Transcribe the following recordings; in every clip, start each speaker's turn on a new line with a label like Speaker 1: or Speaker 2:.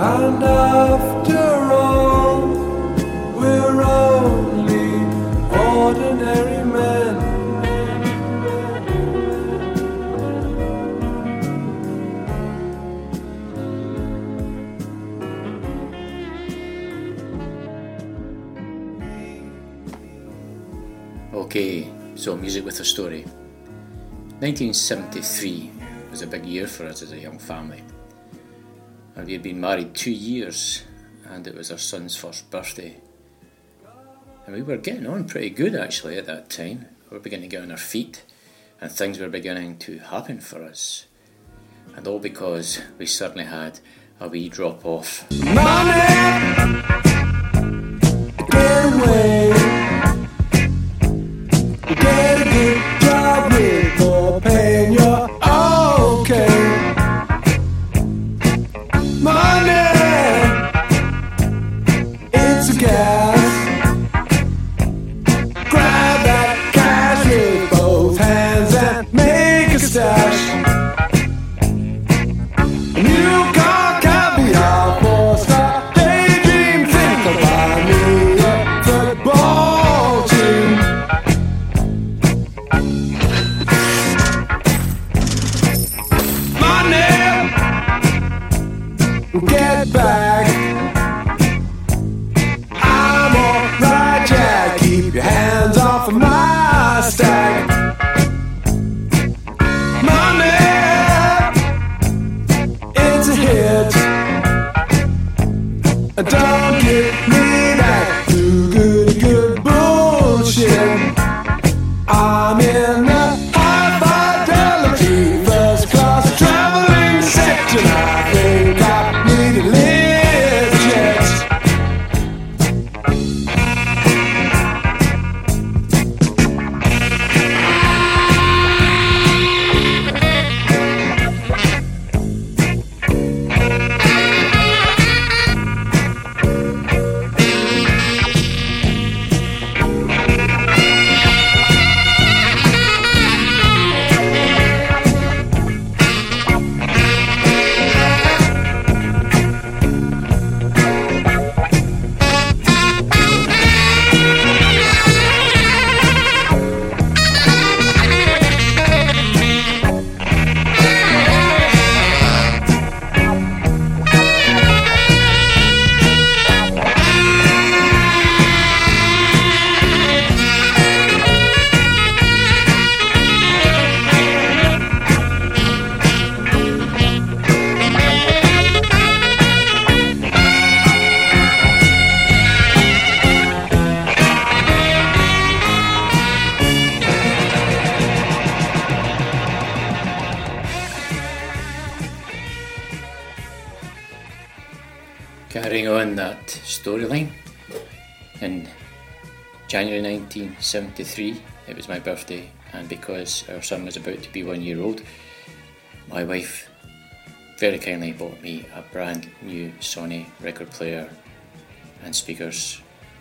Speaker 1: And after all, we're only ordinary men.
Speaker 2: Okay, so music with a story. 1973 was a big year for us as a young family. And we had been married 2 years, and it was our son's first birthday. And we were getting on pretty good actually at that time. We were beginning to get on our feet, and things were beginning to happen for us. And all because we certainly had a wee drop off.
Speaker 1: Money! Get away! Get a good job with more paying you're okay. Money, it's a gas. Grab that cash with both hands and make a stash. New car, caviar, four-star, daydream, think about me, a football team. Get back. I'm alright, Jack. Keep your hands off of my stack. Money, it's a hit. Don't get me back to good bullshit. I'm in the high fidelity first class traveling section. I think I need to live yet.
Speaker 2: Carrying on that storyline, in January 1973, it was my birthday, and because our son was about to be 1 year old, my wife very kindly bought me a brand new Sony record player and speakers.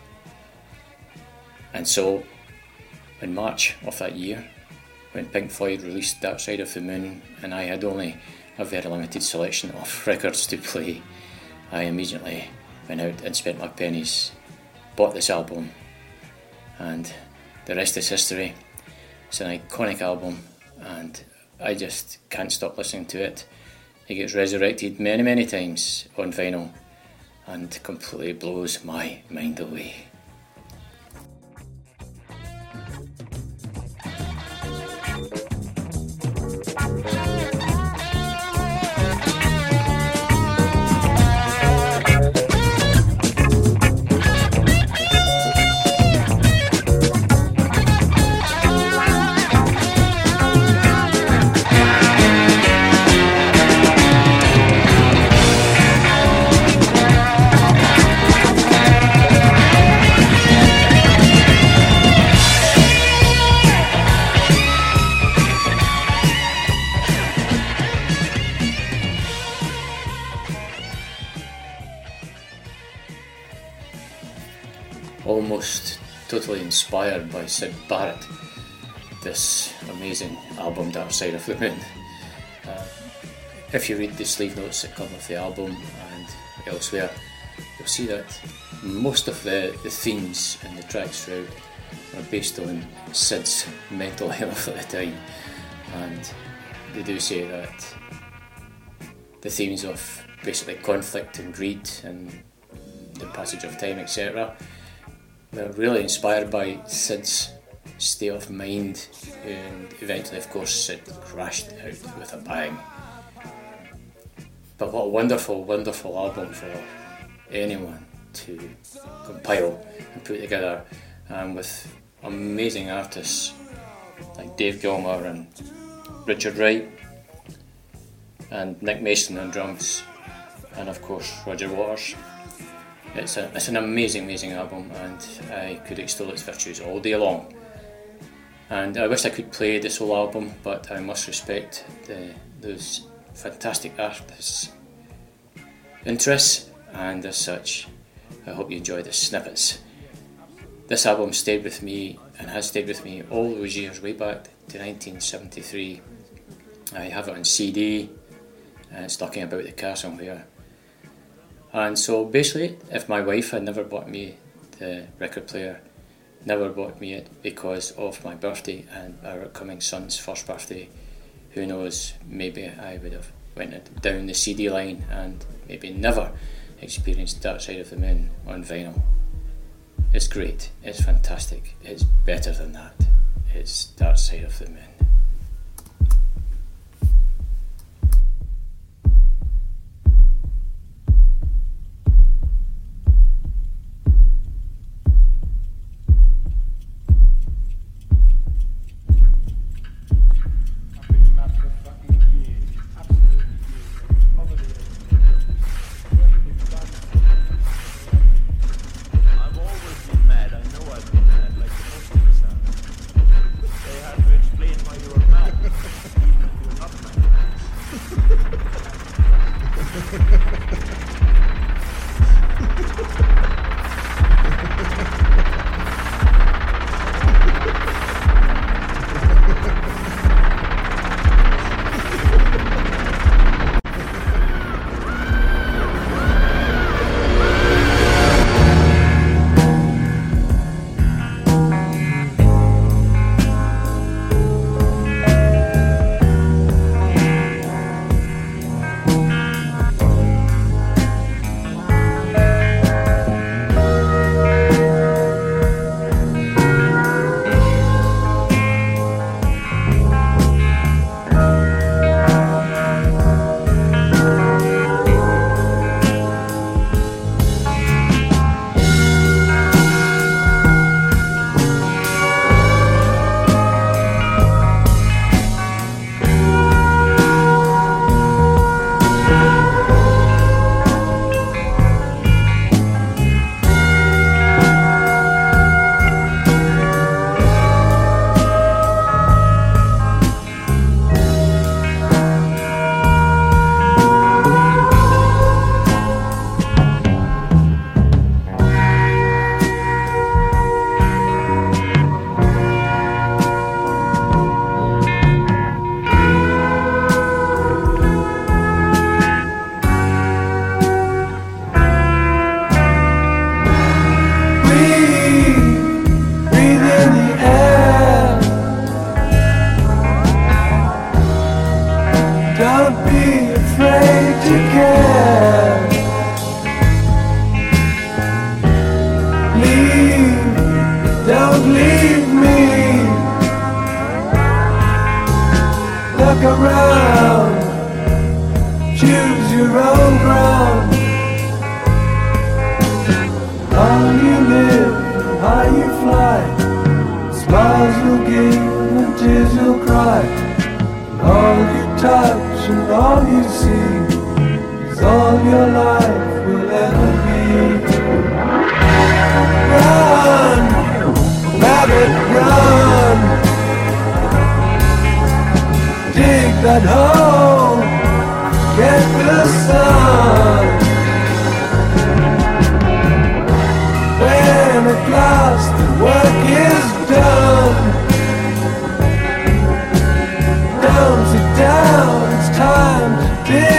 Speaker 2: And so, in March of that year, when Pink Floyd released Dark Side of the Moon, and I had only a very limited selection of records to play, I immediately went out and spent my pennies, bought this album, and the rest is history. It's an iconic album, and I just can't stop listening to it. It gets resurrected many times on vinyl and completely blows my mind away. Almost totally inspired by Syd Barrett, this amazing album Dark Side of the Moon. if you read the sleeve notes that come with the album and elsewhere, you'll see that most of the themes and the tracks throughout are based on Sid's mental health at the time, and they do say that the themes of basically conflict and greed and the passage of time, etc., they're really inspired by Sid's state of mind, and eventually, of course, Sid crashed out with a bang. But what a wonderful, wonderful album for anyone to compile and put together, with amazing artists like Dave Gilmour and Richard Wright and Nick Mason on drums, and of course Roger Waters. It's an amazing, amazing album, and I could extol its virtues all day long. And I wish I could play this whole album, but I must respect those fantastic artists' interests, and as such, I hope you enjoy the snippets. This album stayed with me and has stayed with me all those years, way back to 1973. I have it on CD, and it's knocking about the car somewhere. And so basically, if my wife had never bought me the record player, never bought me it because of my birthday and our coming son's first birthday, who knows, maybe I would have went down the CD line and maybe never experienced Dark Side of the Moon on vinyl. It's great, it's fantastic, it's better than that. It's Dark Side of the Moon.
Speaker 1: Down, sit down, it's time to dig.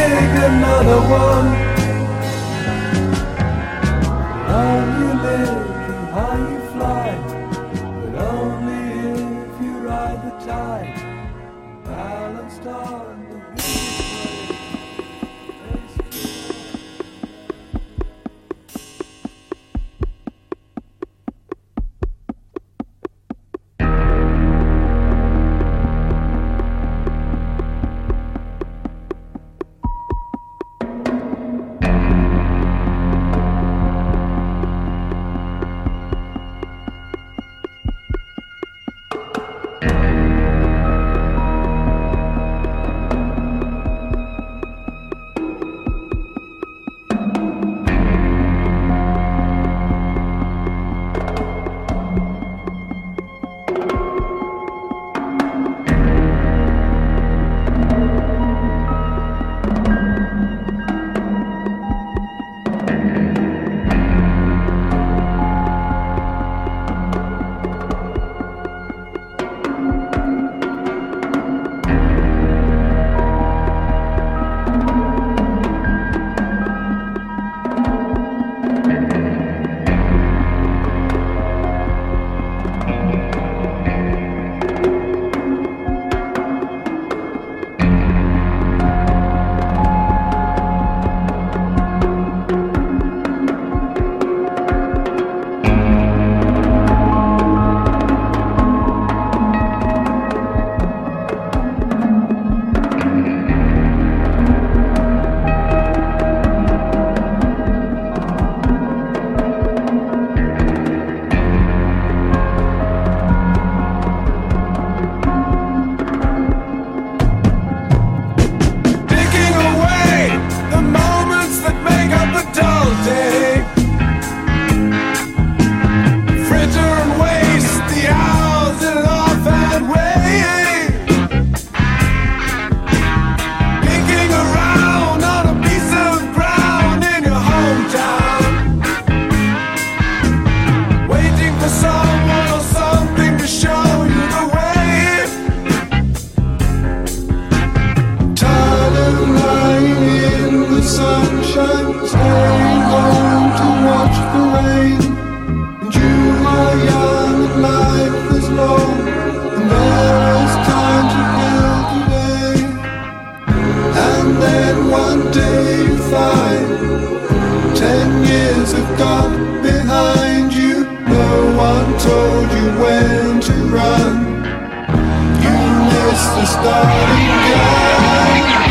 Speaker 1: gone behind you. No one told you when to run. You missed the starting gun.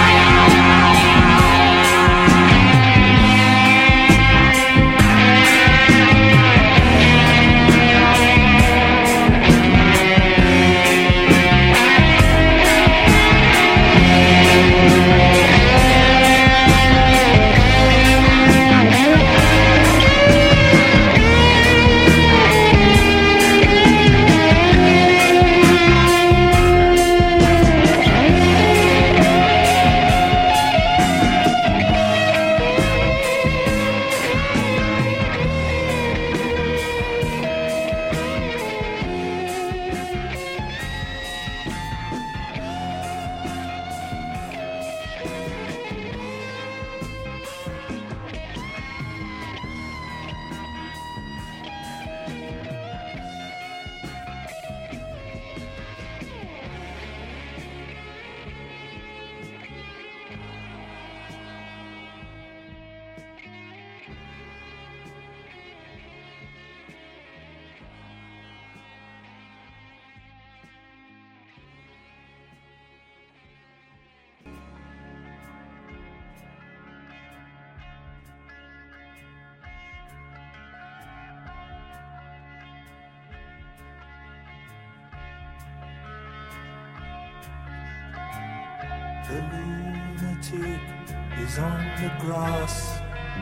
Speaker 3: The lunatic is on the grass.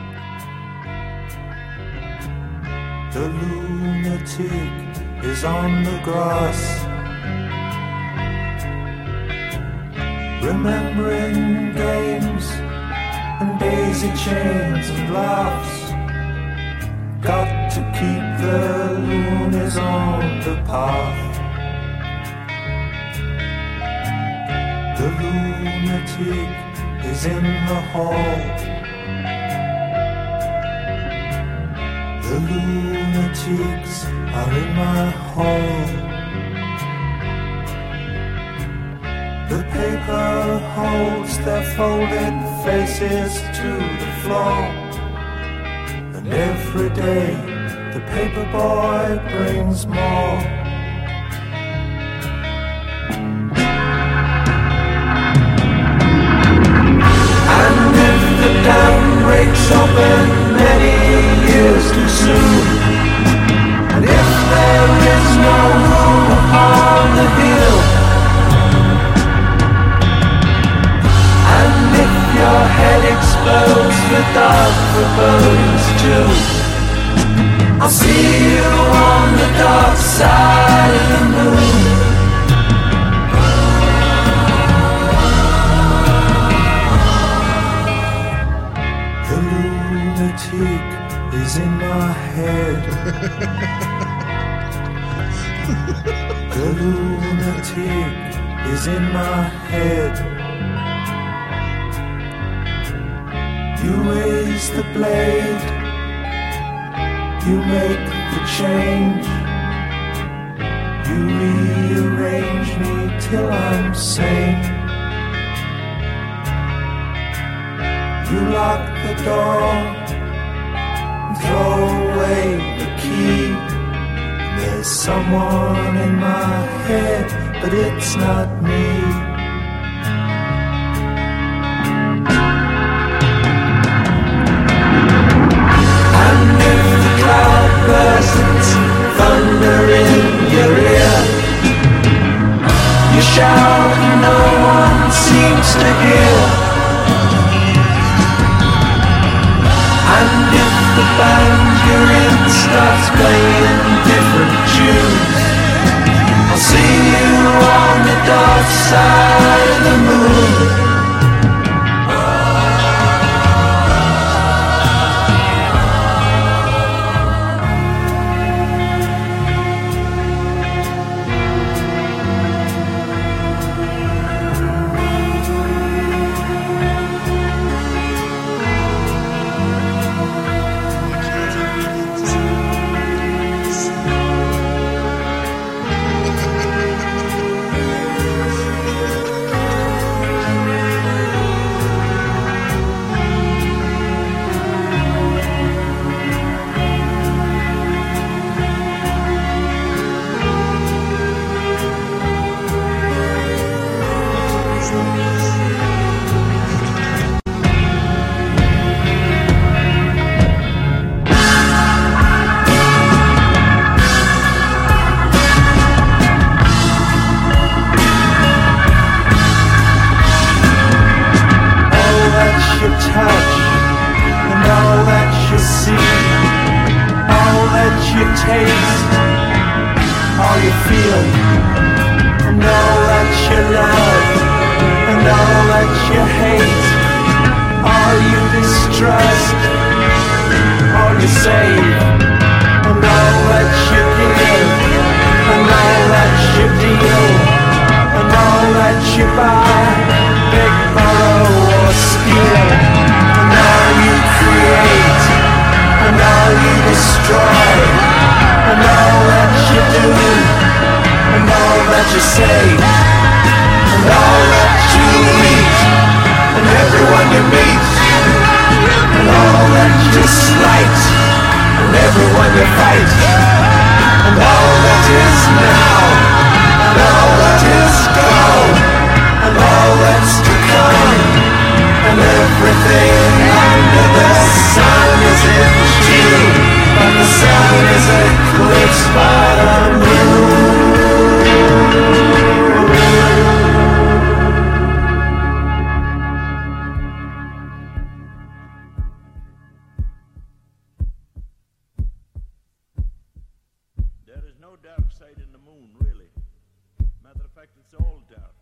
Speaker 3: The lunatic is on the grass. Remembering games and daisy chains and laughs. Got to keep the loonies on the path. The lunatic is in the hall. The lunatics are in my hall. The paper holds their folded faces to the floor. And every day the paper boy brings more. The dam breaks open many years too soon. And if there is no room upon the hill, and if your head explodes with dark forebodings too, I'll see you on the dark side of the moon. Is in my head. The lunatic is in my head. You raise the blade, you make the change, you rearrange me till I'm sane. You lock the door, throw away the key. There's someone in my head, but it's not me. And if the cloud bursts, thunder in your ear, you shout and no one seems to hear. And if the band you're in starts playing different tunes, I'll see you on the dark side of the moon. you taste, all you feel, and all that you love, and all that you hate, all you distrust, all you save, and all that you give, and all that you deal, and all that you buy, big, borrow or steal, and all you create, and all you destroy, and all that you do, and all that you say, and all that you eat, and everyone you meet, and all that you slight, and everyone you fight, and all that is now, and all that is gone, and all that's to come, and everything under the sun is in June, but the sun is eclipsed by the moon.
Speaker 4: There is no dark side in the moon, really. Matter of fact, it's all dark.